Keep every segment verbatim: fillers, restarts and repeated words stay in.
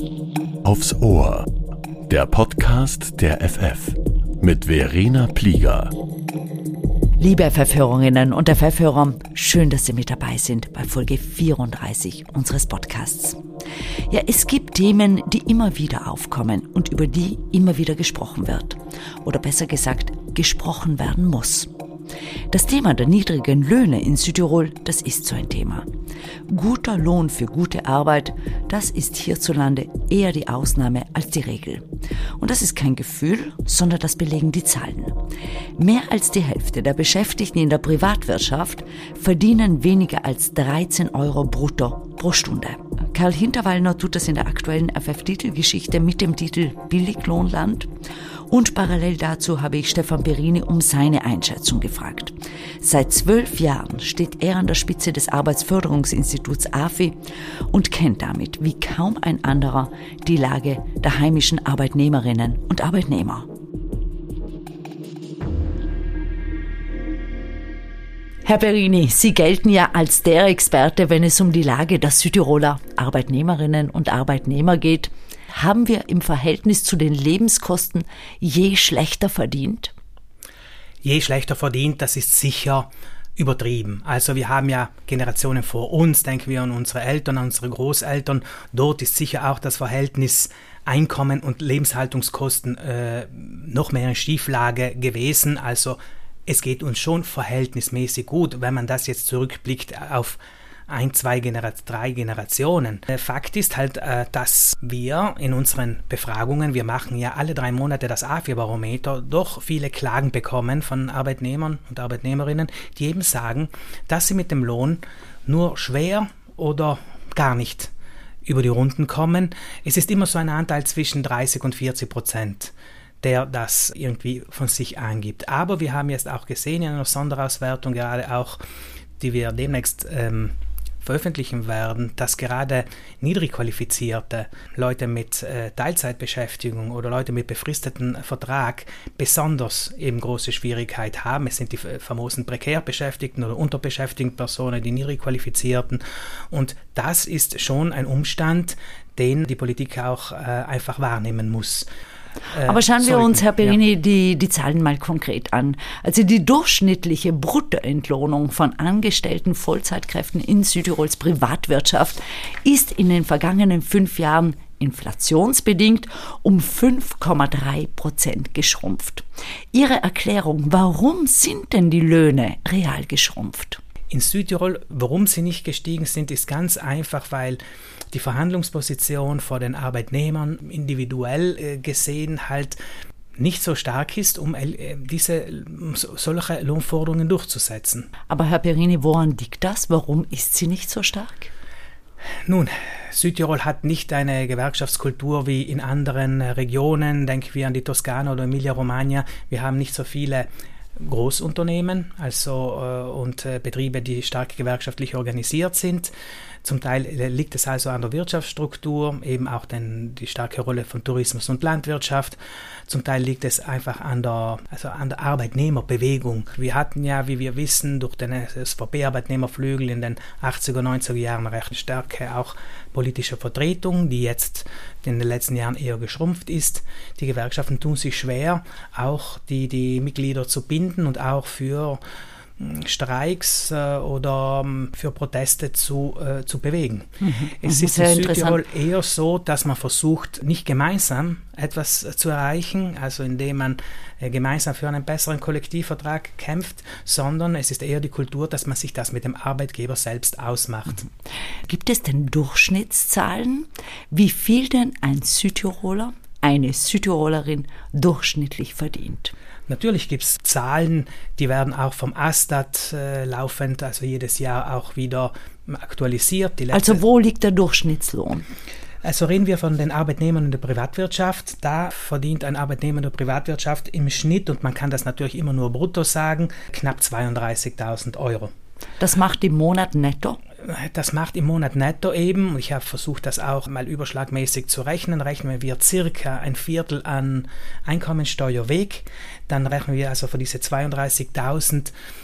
Aufs Ohr, der Podcast der F F mit Verena Plieger. Liebe F F-Hörerinnen und F F-Hörer, schön, dass Sie mit dabei sind bei Folge vierunddreißig unseres Podcasts. Ja, es gibt Themen, die immer wieder aufkommen und über die immer wieder gesprochen wird. Oder besser gesagt, gesprochen werden muss. Das Thema der niedrigen Löhne in Südtirol, das ist so ein Thema. Guter Lohn für gute Arbeit, das ist hierzulande eher die Ausnahme als die Regel. Und das ist kein Gefühl, sondern das belegen die Zahlen. Mehr als die Hälfte der Beschäftigten in der Privatwirtschaft verdienen weniger als dreizehn Euro brutto pro Stunde. Karl Hinterwallner tut das in der aktuellen F F-Titelgeschichte mit dem Titel Billiglohnland. Und parallel dazu habe ich Stefan Perini um seine Einschätzung gefragt. Seit zwölf Jahren steht er an der Spitze des Arbeitsförderungsinstituts A F I und kennt damit wie kaum ein anderer die Lage der heimischen Arbeitnehmerinnen und Arbeitnehmer. Herr Perini, Sie gelten ja als der Experte, wenn es um die Lage der Südtiroler Arbeitnehmerinnen und Arbeitnehmer geht. Haben wir im Verhältnis zu den Lebenskosten je schlechter verdient? Je schlechter verdient, das ist sicher übertrieben. Also wir haben ja Generationen vor uns, denken wir an unsere Eltern, an unsere Großeltern. Dort ist sicher auch das Verhältnis Einkommen und Lebenshaltungskosten äh, noch mehr in Schieflage gewesen. Also es geht uns schon verhältnismäßig gut, wenn man das jetzt zurückblickt auf ein, zwei, Genera- drei Generationen. Fakt ist halt, dass wir in unseren Befragungen, wir machen ja alle drei Monate das A F I-Barometer, doch viele Klagen bekommen von Arbeitnehmern und Arbeitnehmerinnen, die eben sagen, dass sie mit dem Lohn nur schwer oder gar nicht über die Runden kommen. Es ist immer so ein Anteil zwischen dreißig und vierzig Prozent. Der das irgendwie von sich angibt. Aber wir haben jetzt auch gesehen in einer Sonderauswertung, gerade auch, die wir demnächst ähm, veröffentlichen werden, dass gerade niedrig qualifizierte Leute mit äh, Teilzeitbeschäftigung oder Leute mit befristetem Vertrag besonders eben große Schwierigkeit haben. Es sind die famosen prekär beschäftigten oder unterbeschäftigten Personen, die niedrig qualifizierten. Und das ist schon ein Umstand, den die Politik auch äh, einfach wahrnehmen muss. Aber schauen wir uns, Herr Perini, ja. die, die Zahlen mal konkret an. Also die durchschnittliche Bruttoentlohnung von angestellten Vollzeitkräften in Südtirols Privatwirtschaft ist in den vergangenen fünf Jahren inflationsbedingt um fünf Komma drei Prozent geschrumpft. Ihre Erklärung, warum sind denn die Löhne real geschrumpft? In Südtirol, warum sie nicht gestiegen sind, ist ganz einfach, weil die Verhandlungsposition vor den Arbeitnehmern individuell äh, gesehen halt nicht so stark ist, um äh, diese um solche Lohnforderungen durchzusetzen. Aber Herr Perini, woran liegt das? Warum ist sie nicht so stark? Nun, Südtirol hat nicht eine Gewerkschaftskultur wie in anderen Regionen. Denken wir an die Toskana oder Emilia-Romagna. Wir haben nicht so viele Großunternehmen also äh, und äh, Betriebe, die stark gewerkschaftlich organisiert sind. Zum Teil äh, liegt es also an der Wirtschaftsstruktur, eben auch den, die starke Rolle von Tourismus und Landwirtschaft. Zum Teil liegt es einfach an der, also an der Arbeitnehmerbewegung. Wir hatten ja, wie wir wissen, durch den S V P-Arbeitnehmerflügel in den achtziger, neunziger Jahren recht starke auch politische Vertretung, die jetzt in den letzten Jahren eher geschrumpft ist. Die Gewerkschaften tun sich schwer, auch die, die Mitglieder zu binden und auch für Streiks äh, oder für Proteste zu, äh, zu bewegen. Mhm. Es ist in Südtirol eher so, dass man versucht, nicht gemeinsam etwas zu erreichen, also indem man äh, gemeinsam für einen besseren Kollektivvertrag kämpft, sondern es ist eher die Kultur, dass man sich das mit dem Arbeitgeber selbst ausmacht. Mhm. Gibt es denn Durchschnittszahlen, wie viel denn ein Südtiroler, eine Südtirolerin durchschnittlich verdient? Natürlich gibt es Zahlen, die werden auch vom Astat äh, laufend, also jedes Jahr auch wieder aktualisiert. Die also wo liegt der Durchschnittslohn? Also reden wir von den Arbeitnehmern in der Privatwirtschaft. Da verdient ein Arbeitnehmer in der Privatwirtschaft im Schnitt, und man kann das natürlich immer nur brutto sagen, knapp zweiunddreißigtausend Euro. Das macht im Monat netto? Das macht im Monat netto eben. Ich habe versucht, das auch mal überschlagmäßig zu rechnen. Rechnen wir circa ein Viertel an Einkommensteuer weg. Dann rechnen wir also für diese zweiunddreißigtausend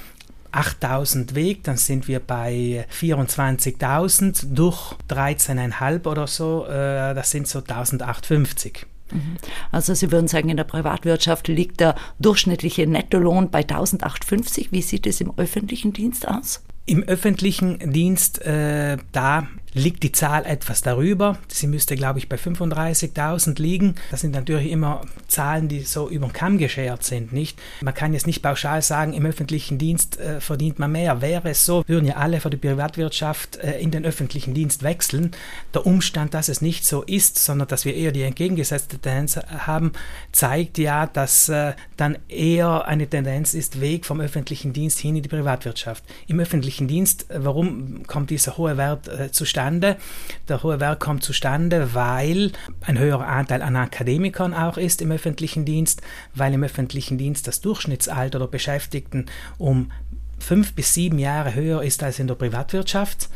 achttausend Weg, dann sind wir bei vierundzwanzigtausend durch dreizehn Komma fünf oder so, äh, das sind so eintausendachthundertfünfzig. Also Sie würden sagen, in der Privatwirtschaft liegt der durchschnittliche Nettolohn bei eintausendachthundertfünfzig. Wie sieht es im öffentlichen Dienst aus? Im öffentlichen Dienst, äh, da liegt die Zahl etwas darüber. Sie müsste, glaube ich, bei fünfunddreißigtausend liegen. Das sind natürlich immer Zahlen, die so über den Kamm geschert sind, nicht? Man kann jetzt nicht pauschal sagen, im öffentlichen Dienst äh, verdient man mehr. Wäre es so, würden ja alle für die Privatwirtschaft äh, in den öffentlichen Dienst wechseln. Der Umstand, dass es nicht so ist, sondern dass wir eher die entgegengesetzte Tendenz haben, zeigt ja, dass äh, dann eher eine Tendenz ist, Weg vom öffentlichen Dienst hin in die Privatwirtschaft. Im öffentlichen Dienst, äh, warum kommt dieser hohe Wert äh, zustande? Der hohe Wert kommt zustande, weil ein höherer Anteil an Akademikern auch ist im öffentlichen Dienst, weil im öffentlichen Dienst das Durchschnittsalter der Beschäftigten um fünf bis sieben Jahre höher ist als in der Privatwirtschaft.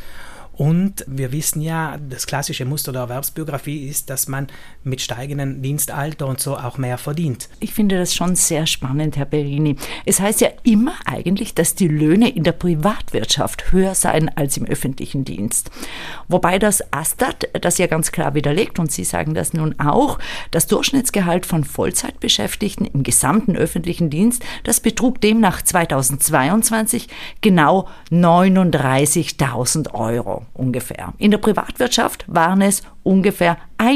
Und wir wissen ja, das klassische Muster der Erwerbsbiografie ist, dass man mit steigendem Dienstalter und so auch mehr verdient. Ich finde das schon sehr spannend, Herr Perini. Es heißt ja immer eigentlich, dass die Löhne in der Privatwirtschaft höher seien als im öffentlichen Dienst. Wobei das Astat das ja ganz klar widerlegt, und Sie sagen das nun auch, das Durchschnittsgehalt von Vollzeitbeschäftigten im gesamten öffentlichen Dienst, das betrug demnach zweitausendzweiundzwanzig genau neununddreißigtausend Euro. Ungefähr. In der Privatwirtschaft waren es ungefähr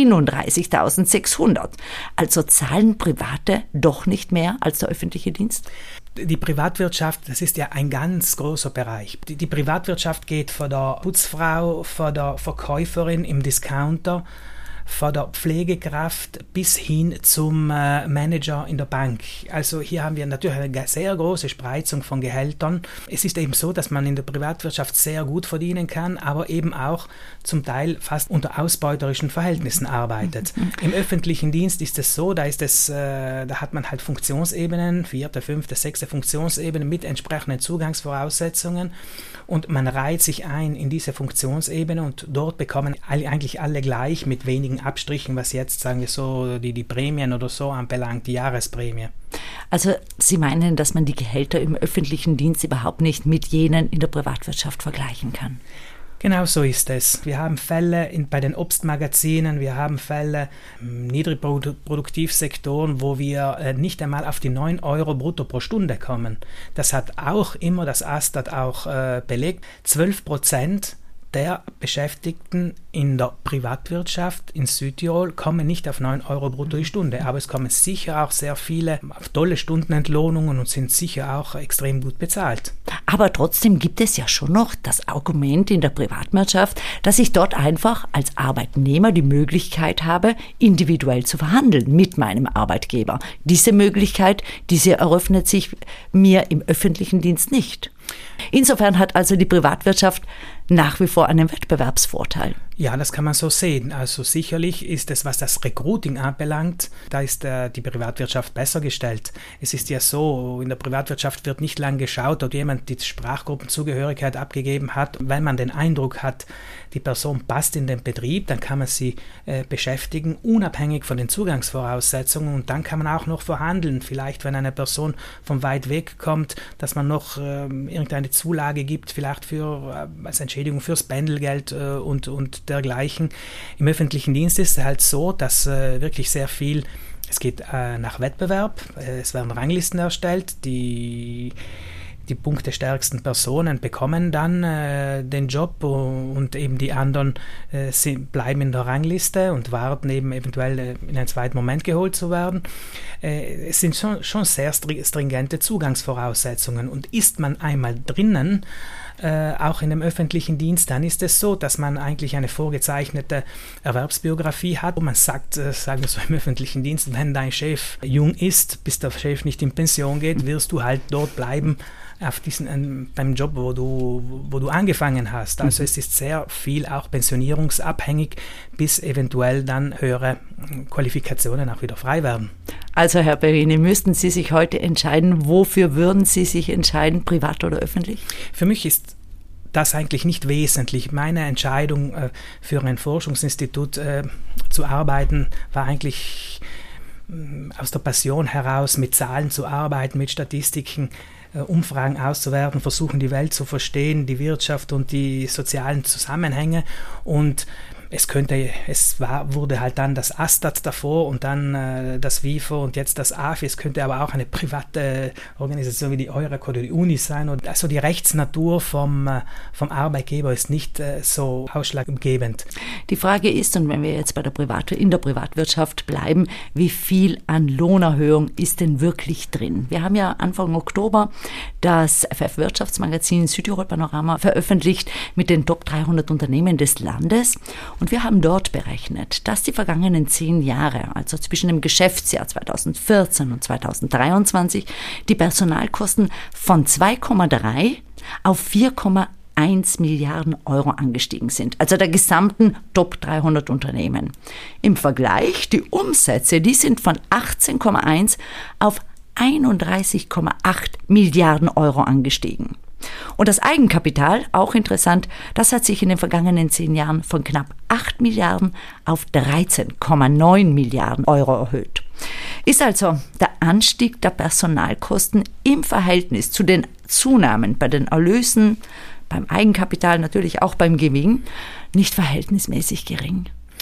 einunddreißigtausendsechshundert. Also zahlen Private doch nicht mehr als der öffentliche Dienst? Die Privatwirtschaft, das ist ja ein ganz großer Bereich. Die, die Privatwirtschaft geht von der Putzfrau, von der Verkäuferin im Discounter, von der Pflegekraft bis hin zum äh, Manager in der Bank. Also hier haben wir natürlich eine sehr große Spreizung von Gehältern. Es ist eben so, dass man in der Privatwirtschaft sehr gut verdienen kann, aber eben auch zum Teil fast unter ausbeuterischen Verhältnissen arbeitet. Mhm. Im öffentlichen Dienst ist es so, da ist es, äh, da hat man halt Funktionsebenen, vierte, fünfte, sechste Funktionsebene mit entsprechenden Zugangsvoraussetzungen, und man reiht sich ein in diese Funktionsebene, und dort bekommen alle, eigentlich alle gleich mit wenigen Abstrichen, was jetzt, sagen wir so, die, die Prämien oder so anbelangt, die Jahresprämie. Also Sie meinen, dass man die Gehälter im öffentlichen Dienst überhaupt nicht mit jenen in der Privatwirtschaft vergleichen kann? Genau so ist es. Wir haben Fälle in, bei den Obstmagazinen, wir haben Fälle im Niedrigproduktivsektoren, wo wir äh, nicht einmal auf die neun Euro brutto pro Stunde kommen. Das hat auch immer das Astat auch äh, belegt. zwölf Prozent der Beschäftigten in der Privatwirtschaft in Südtirol kommen nicht auf neun Euro brutto die Stunde, aber es kommen sicher auch sehr viele auf tolle Stundenentlohnungen und sind sicher auch extrem gut bezahlt. Aber trotzdem gibt es ja schon noch das Argument in der Privatwirtschaft, dass ich dort einfach als Arbeitnehmer die Möglichkeit habe, individuell zu verhandeln mit meinem Arbeitgeber. Diese Möglichkeit, diese eröffnet sich mir im öffentlichen Dienst nicht. Insofern hat also die Privatwirtschaft nach wie vor einen Wettbewerbsvorteil. Ja, das kann man so sehen. Also sicherlich ist es, was das Recruiting anbelangt, da ist äh, die Privatwirtschaft besser gestellt. Es ist ja so, in der Privatwirtschaft wird nicht lang geschaut, ob jemand die Sprachgruppenzugehörigkeit abgegeben hat. Wenn man den Eindruck hat, die Person passt in den Betrieb, dann kann man sie äh, beschäftigen, unabhängig von den Zugangsvoraussetzungen, und dann kann man auch noch verhandeln. Vielleicht, wenn eine Person von weit weg kommt, dass man noch äh, irgendeine Zulage gibt, vielleicht für äh, als Entschädigung fürs Pendelgeld äh, und, und dergleichen. Im öffentlichen Dienst ist es halt so, dass äh, wirklich sehr viel, es geht äh, nach Wettbewerb, äh, es werden Ranglisten erstellt, die die punktestärksten Personen bekommen dann äh, den Job, und eben die anderen äh, sind, bleiben in der Rangliste und warten eben eventuell äh, in einen zweiten Moment geholt zu werden. Äh, es sind schon, schon sehr stringente Zugangsvoraussetzungen, und ist man einmal drinnen, Äh, auch in dem öffentlichen Dienst, dann ist es so, dass man eigentlich eine vorgezeichnete Erwerbsbiografie hat, wo man sagt, äh, sagen wir so im öffentlichen Dienst, wenn dein Chef jung ist, bis der Chef nicht in Pension geht, wirst du halt dort bleiben auf diesen, äh, beim Job, wo du, wo du angefangen hast. Also mhm. es ist sehr viel auch pensionierungsabhängig, bis eventuell dann höhere Qualifikationen auch wieder frei werden. Also Herr Perini, müssten Sie sich heute entscheiden, wofür würden Sie sich entscheiden, privat oder öffentlich? Für mich ist das eigentlich nicht wesentlich. Meine Entscheidung äh, für ein Forschungsinstitut äh, zu arbeiten war eigentlich aus der Passion heraus mit Zahlen zu arbeiten, mit Statistiken, äh, Umfragen auszuwerten, versuchen die Welt zu verstehen, die Wirtschaft und die sozialen Zusammenhänge. Und es könnte, es war, wurde halt dann das Astat davor und dann äh, das WIFO und jetzt das A F I. Es könnte aber auch eine private Organisation wie die Eurek oder die Uni sein. Und also die Rechtsnatur vom, äh, vom Arbeitgeber ist nicht äh, so ausschlaggebend. Die Frage ist, und wenn wir jetzt bei der Privat- in der Privatwirtschaft bleiben, wie viel an Lohnerhöhung ist denn wirklich drin? Wir haben ja Anfang Oktober das F F-Wirtschaftsmagazin Südtirol Panorama veröffentlicht mit den Top dreihundert Unternehmen des Landes. Und wir haben dort berechnet, dass die vergangenen zehn Jahre, also zwischen dem Geschäftsjahr zweitausendvierzehn und zweitausenddreiundzwanzig, die Personalkosten von zwei Komma drei auf vier Komma eins Milliarden Euro angestiegen sind, also der gesamten Top dreihundert Unternehmen. Im Vergleich, die Umsätze, die sind von achtzehn Komma eins auf einunddreißig Komma acht Milliarden Euro angestiegen. Und das Eigenkapital, auch interessant, das hat sich in den vergangenen zehn Jahren von knapp acht Milliarden auf dreizehn Komma neun Milliarden Euro erhöht. Ist also der Anstieg der Personalkosten im Verhältnis zu den Zunahmen bei den Erlösen, beim Eigenkapital, natürlich auch beim Gewinn, nicht verhältnismäßig gering?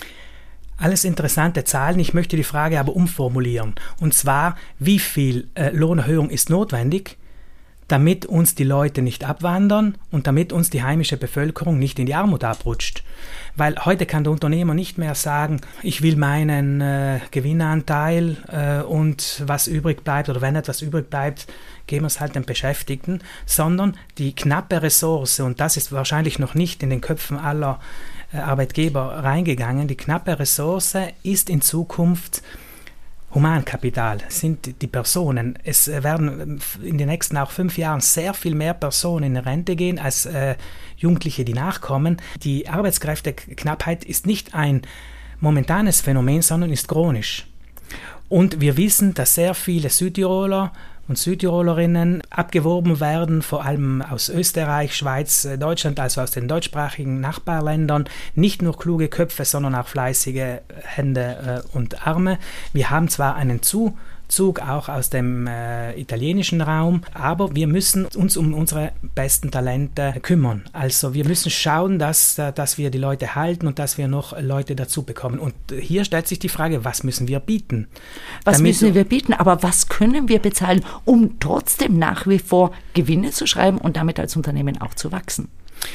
Alles interessante Zahlen. Ich möchte die Frage aber umformulieren. Und zwar, wie viel äh, Lohnerhöhung ist notwendig, damit uns die Leute nicht abwandern und damit uns die heimische Bevölkerung nicht in die Armut abrutscht. Weil heute kann der Unternehmer nicht mehr sagen, ich will meinen äh, Gewinnanteil äh, und was übrig bleibt oder wenn etwas übrig bleibt, geben wir es halt den Beschäftigten, sondern die knappe Ressource, und das ist wahrscheinlich noch nicht in den Köpfen aller äh, Arbeitgeber reingegangen, die knappe Ressource ist in Zukunft Humankapital, sind die Personen. Es werden in den nächsten auch fünf Jahren sehr viel mehr Personen in Rente gehen als äh, Jugendliche, die nachkommen. Die Arbeitskräfteknappheit ist nicht ein momentanes Phänomen, sondern ist chronisch. Und wir wissen, dass sehr viele Südtiroler und Südtirolerinnen abgeworben werden, vor allem aus Österreich, Schweiz, Deutschland, also aus den deutschsprachigen Nachbarländern. Nicht nur kluge Köpfe, sondern auch fleißige Hände äh, und Arme. Wir haben zwar einen Zuzug auch aus dem äh, italienischen Raum, aber wir müssen uns um unsere besten Talente kümmern. Also wir müssen schauen, dass, dass wir die Leute halten und dass wir noch Leute dazu bekommen. Und hier stellt sich die Frage, was müssen wir bieten? Was Damit müssen wir bieten, aber was können wir bezahlen, um trotzdem nach wie vor Gewinne zu schreiben und damit als Unternehmen auch zu wachsen?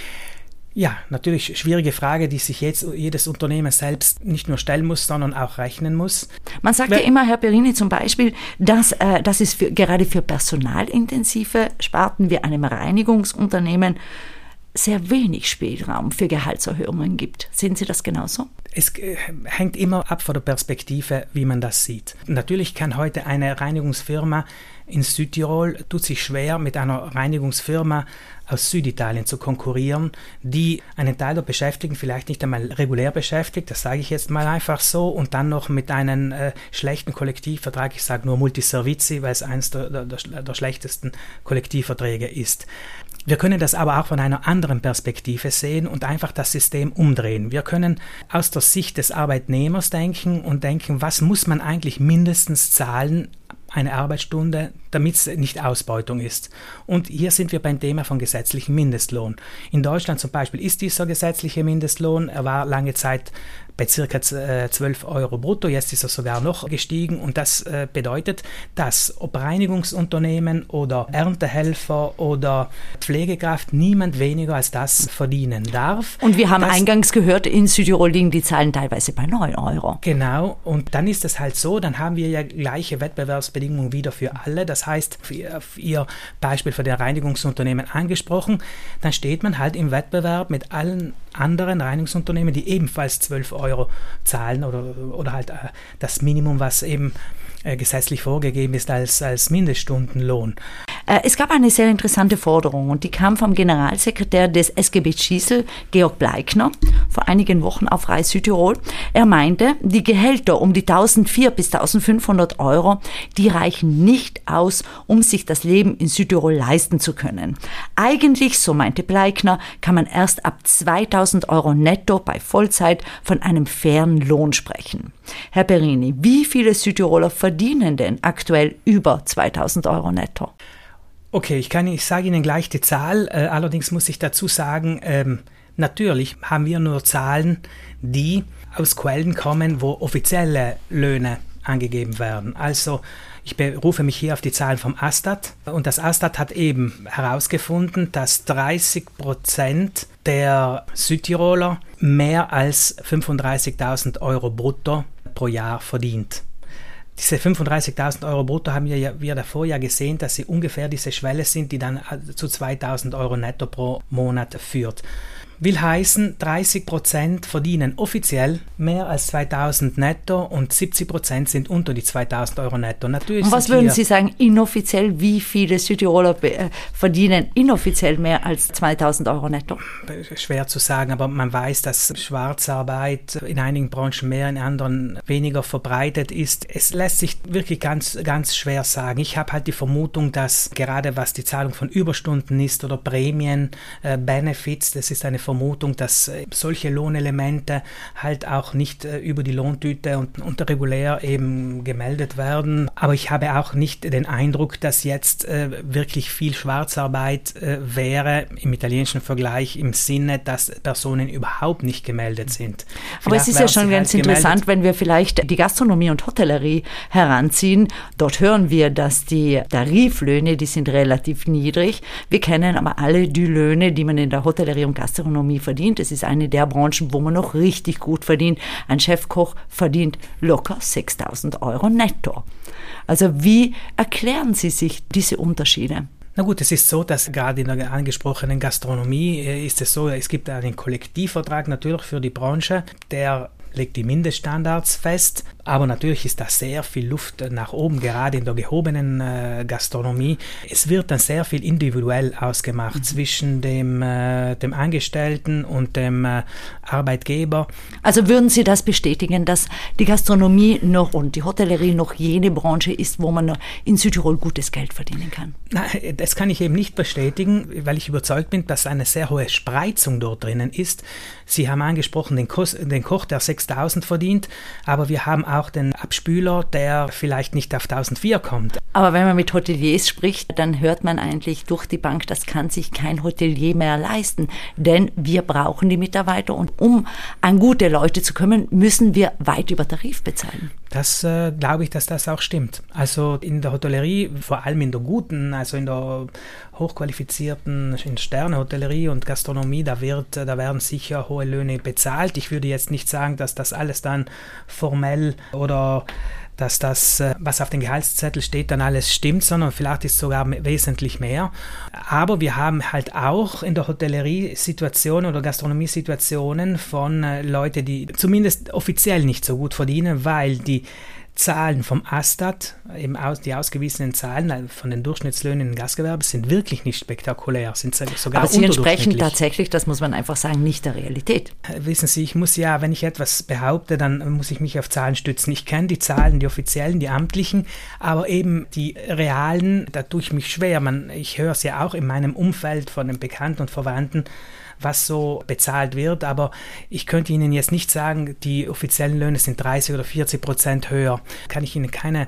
Ja, natürlich schwierige Frage, die sich jetzt jedes Unternehmen selbst nicht nur stellen muss, sondern auch rechnen muss. Man sagt ja immer, Herr Perini, zum Beispiel, dass, äh, dass es für, gerade für personalintensive Sparten wie einem Reinigungsunternehmen sehr wenig Spielraum für Gehaltserhöhungen gibt. Sehen Sie das genauso? Es äh, hängt immer ab von der Perspektive, wie man das sieht. Natürlich kann heute eine Reinigungsfirma in Südtirol, tut sich schwer, mit einer Reinigungsfirma aus Süditalien zu konkurrieren, die einen Teil der Beschäftigten vielleicht nicht einmal regulär beschäftigt, das sage ich jetzt mal einfach so, und dann noch mit einem äh, schlechten Kollektivvertrag, ich sage nur Multiservizi, weil es eines der, der, der schlechtesten Kollektivverträge ist. Wir können das aber auch von einer anderen Perspektive sehen und einfach das System umdrehen. Wir können aus der Sicht des Arbeitnehmers denken und denken, was muss man eigentlich mindestens zahlen, eine Arbeitsstunde, damit es nicht Ausbeutung ist. Und hier sind wir beim Thema von gesetzlichem Mindestlohn. In Deutschland zum Beispiel ist dieser gesetzliche Mindestlohn, er war lange Zeit bei circa zwölf Euro brutto, jetzt ist er sogar noch gestiegen und das äh, bedeutet, dass ob Reinigungsunternehmen oder Erntehelfer oder Pflegekraft niemand weniger als das verdienen darf. Und wir haben das, eingangs gehört, in Südtirol liegen die Zahlen teilweise bei neun Euro. Genau, und dann ist es halt so, dann haben wir ja gleiche Wettbewerbsbedingungen wieder für alle, das heißt, für, für Ihr Beispiel für den Reinigungsunternehmen angesprochen, dann steht man halt im Wettbewerb mit allen anderen Reinigungsunternehmen, die ebenfalls zwölf Euro zahlen oder, oder halt äh, das Minimum, was eben äh, gesetzlich vorgegeben ist als, als Mindeststundenlohn. Es gab eine sehr interessante Forderung und die kam vom Generalsekretär des S G B Schiesel, Georg Bleikner, vor einigen Wochen auf Reis Südtirol. Er meinte, die Gehälter um die eintausendvierhundert bis eintausendfünfhundert Euro, die reichen nicht aus, um sich das Leben in Südtirol leisten zu können. Eigentlich, so meinte Bleikner, kann man erst ab zweitausend Euro netto bei Vollzeit von einem fairen Lohn sprechen. Herr Perini, wie viele Südtiroler verdienen denn aktuell über zweitausend Euro netto? Okay, ich kann, ich sage Ihnen gleich die Zahl, äh, allerdings muss ich dazu sagen, ähm, natürlich haben wir nur Zahlen, die aus Quellen kommen, wo offizielle Löhne angegeben werden. Also ich berufe mich hier auf die Zahlen vom Astat und das Astat hat eben herausgefunden, dass dreißig Prozent der Südtiroler mehr als fünfunddreißigtausend Euro brutto pro Jahr verdient. Diese fünfunddreißigtausend Euro brutto haben wir, ja, wir davor ja gesehen, dass sie ungefähr diese Schwelle sind, die dann zu zweitausend Euro netto pro Monat führt. Will heißen, dreißig Prozent verdienen offiziell mehr als zweitausend netto und siebzig Prozent sind unter die zweitausend Euro netto. Natürlich und was würden Sie sagen, inoffiziell, wie viele Südtiroler äh, verdienen inoffiziell mehr als zweitausend Euro netto? Schwer zu sagen, aber man weiß, dass Schwarzarbeit in einigen Branchen mehr, in anderen weniger verbreitet ist. Es lässt sich wirklich ganz, ganz schwer sagen. Ich habe halt die Vermutung, dass gerade was die Zahlung von Überstunden ist oder Prämien, äh, Benefits, das ist eine Vermutung, dass solche Lohnelemente halt auch nicht äh, über die Lohntüte und, und regulär eben gemeldet werden. Aber ich habe auch nicht den Eindruck, dass jetzt äh, wirklich viel Schwarzarbeit äh, wäre im italienischen Vergleich im Sinne, dass Personen überhaupt nicht gemeldet sind. Vielleicht Aber es ist ja schon ganz halt interessant, wenn wir vielleicht die Gastronomie und Hotellerie heranziehen. Dort hören wir, dass die Tariflöhne, die sind relativ niedrig. Wir kennen aber alle die Löhne, die man in der Hotellerie und Gastronomie verdient. Es ist eine der Branchen, wo man noch richtig gut verdient. Ein Chefkoch verdient locker sechstausend Euro netto. Also wie erklären Sie sich diese Unterschiede? Na gut, es ist so, dass gerade in der angesprochenen Gastronomie ist es so, es gibt einen Kollektivvertrag natürlich für die Branche, der legt die Mindeststandards fest, aber natürlich ist da sehr viel Luft nach oben, gerade in der gehobenen äh, Gastronomie. Es wird dann sehr viel individuell ausgemacht mhm. zwischen dem, äh, dem Angestellten und dem äh, Arbeitgeber. Also würden Sie das bestätigen, dass die Gastronomie noch und die Hotellerie noch jene Branche ist, wo man in Südtirol gutes Geld verdienen kann? Nein, das kann ich eben nicht bestätigen, weil ich überzeugt bin, dass eine sehr hohe Spreizung dort drinnen ist. Sie haben angesprochen den, Kos- den Koch, der sechstausend verdient, aber wir haben auch den Abspüler, der vielleicht nicht auf eintausendvierhundert kommt. Aber wenn man mit Hoteliers spricht, dann hört man eigentlich durch die Bank, das kann sich kein Hotelier mehr leisten, denn wir brauchen die Mitarbeiter und um an gute Leute zu kommen, müssen wir weit über Tarif bezahlen. Das äh, glaube ich, dass das auch stimmt. Also in der Hotellerie, vor allem in der guten, also in der hochqualifizierten in Sterne-Hotellerie und Gastronomie, da, wird, da werden sicher hohe Löhne bezahlt. Ich würde jetzt nicht sagen, dass das alles dann formell oder dass das, was auf dem Gehaltszettel steht, dann alles stimmt, sondern vielleicht ist sogar wesentlich mehr. Aber wir haben halt auch in der Hotellerie Situationen oder Gastronomie-Situationen von äh, Leuten, die zumindest offiziell nicht so gut verdienen, weil die Zahlen vom Astat, eben aus, die ausgewiesenen Zahlen von den Durchschnittslöhnen im Gastgewerbe sind wirklich nicht spektakulär, sind sogar aber sie entsprechen tatsächlich, das muss man einfach sagen, nicht der Realität. Wissen Sie, ich muss ja, wenn ich etwas behaupte, dann muss ich mich auf Zahlen stützen. Ich kenne die Zahlen, die offiziellen, die amtlichen, aber eben die realen, da tue ich mich schwer. Man, ich höre es ja auch in meinem Umfeld von den Bekannten und Verwandten, was so bezahlt wird, aber ich könnte Ihnen jetzt nicht sagen, die offiziellen Löhne sind dreißig oder vierzig Prozent höher. Kann ich Ihnen keine,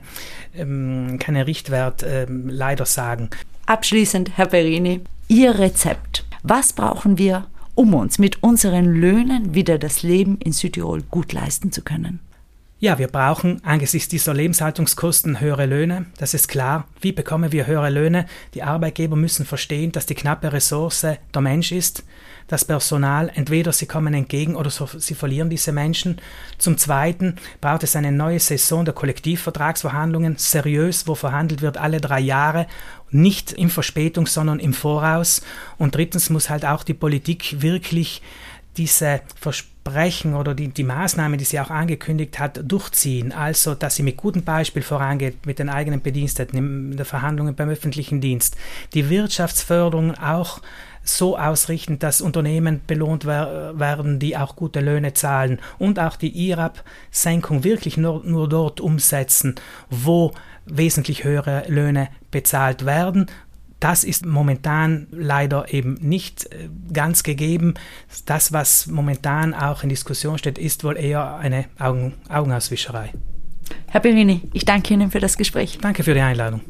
ähm, keine Richtwert ähm, leider sagen. Abschließend, Herr Perini, Ihr Rezept. Was brauchen wir, um uns mit unseren Löhnen wieder das Leben in Südtirol gut leisten zu können? Ja, wir brauchen angesichts dieser Lebenshaltungskosten höhere Löhne, das ist klar. Wie bekommen wir höhere Löhne? Die Arbeitgeber müssen verstehen, dass die knappe Ressource der Mensch ist. Das Personal, entweder sie kommen entgegen oder so, sie verlieren diese Menschen. Zum Zweiten braucht es eine neue Saison der Kollektivvertragsverhandlungen, seriös, wo verhandelt wird alle drei Jahre, nicht in Verspätung, sondern im Voraus. Und drittens muss halt auch die Politik wirklich diese Versprechen Versprechen oder die, die Maßnahmen, die sie auch angekündigt hat, durchziehen. Also, dass sie mit gutem Beispiel vorangeht, mit den eigenen Bediensteten, in den Verhandlungen beim öffentlichen Dienst. Die Wirtschaftsförderung auch so ausrichten, dass Unternehmen belohnt wer- werden, die auch gute Löhne zahlen, und auch die I R A P-Senkung wirklich nur, nur dort umsetzen, wo wesentlich höhere Löhne bezahlt werden. Das ist momentan leider eben nicht ganz gegeben. Das, was momentan auch in Diskussion steht, ist wohl eher eine Augen, Augenauswischerei. Herr Berini, ich danke Ihnen für das Gespräch. Danke für die Einladung.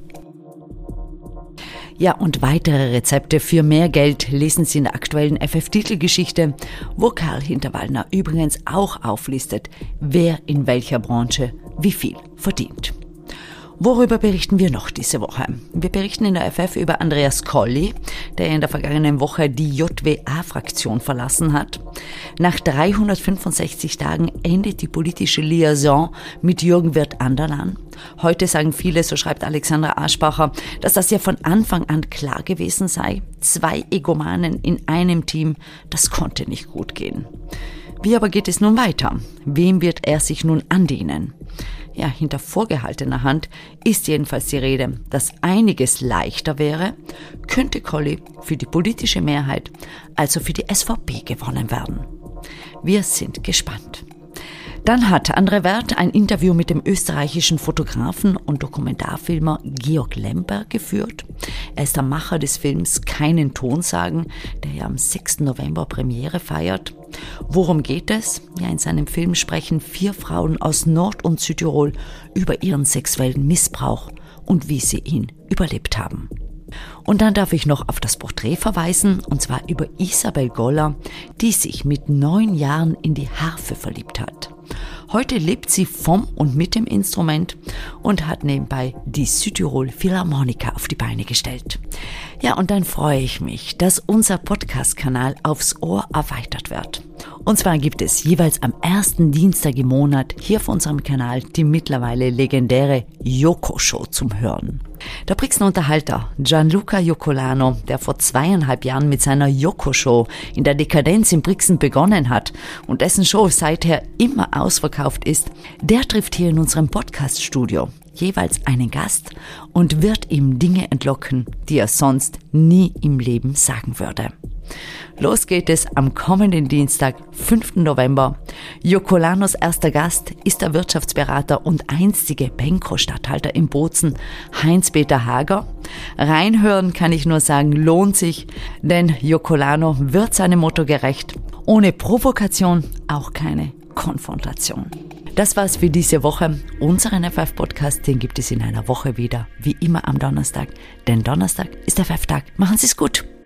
Ja, und weitere Rezepte für mehr Geld lesen Sie in der aktuellen F F-Titelgeschichte, wo Karl Hinterwallner übrigens auch auflistet, wer in welcher Branche wie viel verdient. Worüber berichten wir noch diese Woche? Wir berichten in der F F über Andreas Colli, der in der vergangenen Woche die J W A-Fraktion verlassen hat. Nach dreihundertfünfundsechzig Tagen endet die politische Liaison mit Jürgen Wirth-Anderlan. Heute sagen viele, so schreibt Alexandra Aschbacher, dass das ja von Anfang an klar gewesen sei. Zwei Egomanen in einem Team, das konnte nicht gut gehen. Wie aber geht es nun weiter? Wem wird er sich nun andienen? Ja, hinter vorgehaltener Hand ist jedenfalls die Rede, dass einiges leichter wäre, könnte Colli für die politische Mehrheit, also für die S V P, gewonnen werden. Wir sind gespannt. Dann hat André Werth ein Interview mit dem österreichischen Fotografen und Dokumentarfilmer Georg Lemper geführt. Er ist der Macher des Films Keinen Ton sagen, der ja am sechsten November Premiere feiert. Worum geht es? Ja, in seinem Film sprechen vier Frauen aus Nord- und Südtirol über ihren sexuellen Missbrauch und wie sie ihn überlebt haben. Und dann darf ich noch auf das Porträt verweisen, und zwar über Isabel Goller, die sich mit neun Jahren in die Harfe verliebt hat. Heute lebt sie vom und mit dem Instrument und hat nebenbei die Südtirol Philharmonica auf die Beine gestellt. Ja, und dann freue ich mich, dass unser Podcast-Kanal Aufs Ohr erweitert wird. Und zwar gibt es jeweils am ersten Dienstag im Monat hier auf unserem Kanal die mittlerweile legendäre Joko-Show zum Hören. Der Brixner Unterhalter Gianluca Jocolano, der vor zweieinhalb Jahren mit seiner Joko-Show in der Dekadenz in Brixen begonnen hat und dessen Show seither immer ausverkauft ist, der trifft hier in unserem Podcast-Studio jeweils einen Gast und wird ihm Dinge entlocken, die er sonst nie im Leben sagen würde. Los geht es am kommenden Dienstag, fünften November. Jocolanos erster Gast ist der Wirtschaftsberater und einstige Benko-Statthalter in Bozen, Heinz-Peter Hager. Reinhören kann ich nur sagen, lohnt sich, denn Jocolano wird seinem Motto gerecht. Ohne Provokation auch keine Konfrontation. Das war's für diese Woche. Unseren F F-Podcast, den gibt es in einer Woche wieder, wie immer am Donnerstag. Denn Donnerstag ist der F F-Tag. Machen Sie es gut.